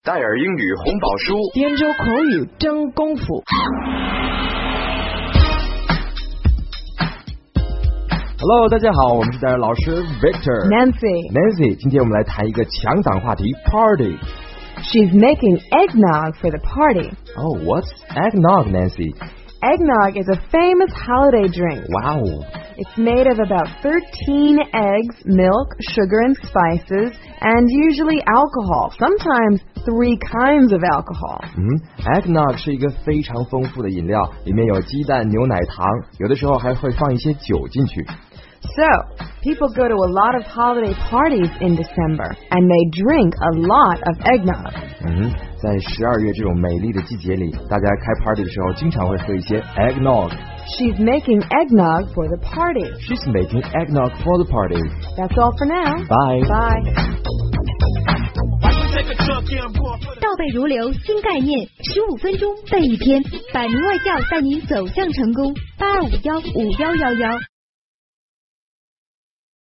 戴尔英语红宝书， 编州口语真功夫。 Hello， 大家好，我们是戴尔老师 Nancy， 今天我们来谈一个强档话题 Party。She's making eggnog for the party. Oh, what's eggnog, Nancy? Eggnog is a famous holiday drink. Wow. It's made of about 13 eggs, milk, sugar, and spices, and usually alcohol, sometimes 3 kinds of alcohol. Eggnog 是一个非常丰富的饮料，里面有鸡蛋、牛奶、糖，有的时候还会放一些酒进去。 So, people go to a lot of holiday parties in December, and they drink a lot of eggnog. 在12月这种美丽的季节里，大家开 party 的时候经常会喝一些 eggnog. She's making eggnog for the party. She's making eggnog for the party. That's all for now. Bye. Bye. 倒背如流新概念，15分钟背一篇，百名外教带你走向成功。85151111